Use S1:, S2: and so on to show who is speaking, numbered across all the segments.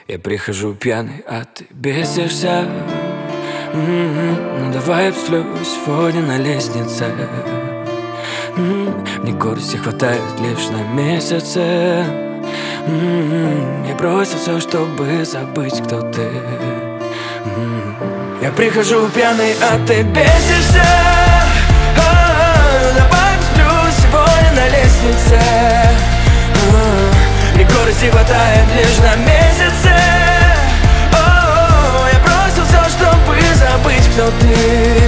S1: Я прихожу пьяный, а ты бесишься. Ну давай я посплю сегодня на лестнице. Мне горести хватает лишь на месяце. Я бросил все, чтобы забыть, кто ты. Я прихожу пьяный, а ты бесишься. Давай посплю сегодня на лестнице. Мне горести хватает лишь на месяце. Я бросил все, чтобы забыть, кто ты.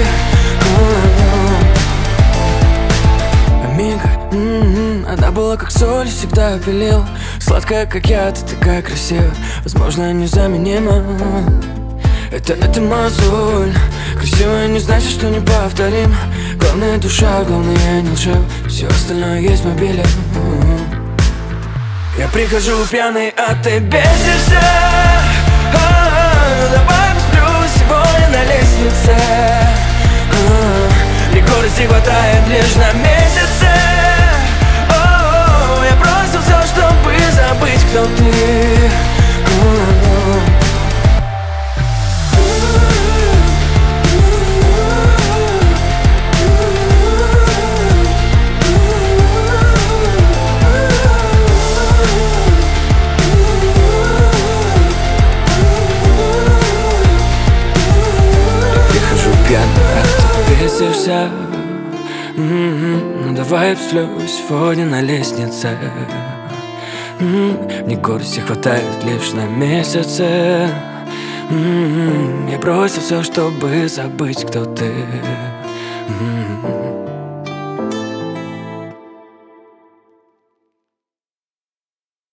S1: Амиго, она была как соль, всегда апеллил. Сладкая, как яд, ты такая красивая. Возможно, незаменима. Это мозоль. Красивая не значит, что неповторим. Главное душа, главное я не лжу. Все остальное есть в мобиле. Я прихожу пьяный, а ты бесишься. Давай посплю сегодня на лестнице. Мне горести хватает лишь на месяце. Я бросил все, чтобы забыть, кто ты. Бесишься. Ну давай я посплю сегодня на лестнице. Мне горести хватает лишь на месяце. Я бросил все, чтобы забыть, кто ты.